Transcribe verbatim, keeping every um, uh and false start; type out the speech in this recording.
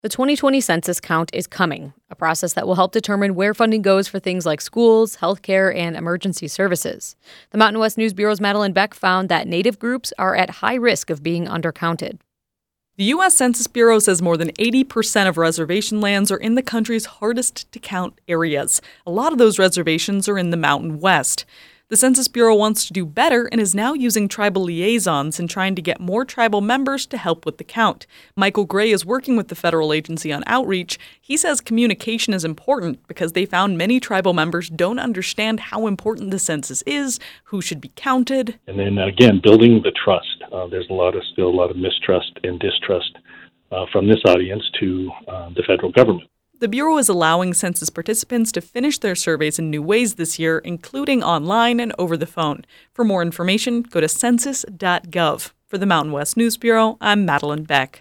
The twenty twenty census count is coming, a process that will help determine where funding goes for things like schools, healthcare, and emergency services. The Mountain West News Bureau's Madeline Beck found that Native groups are at high risk of being undercounted. The U S Census Bureau says more than eighty percent of reservation lands are in the country's hardest-to-count areas. A lot of those reservations are in the Mountain West. The Census Bureau wants to do better and is now using tribal liaisons and trying to get more tribal members to help with the count. Michael Gray is working with the federal agency on outreach. He says communication is important because they found many tribal members don't understand how important the census is, who should be counted. And then again, building the trust. Uh, there's a lot of still a lot of mistrust and distrust uh, from this audience to uh, the federal government. The Bureau is allowing census participants to finish their surveys in new ways this year, including online and over the phone. For more information, go to census dot gov. For the Mountain West News Bureau, I'm Madeline Beck.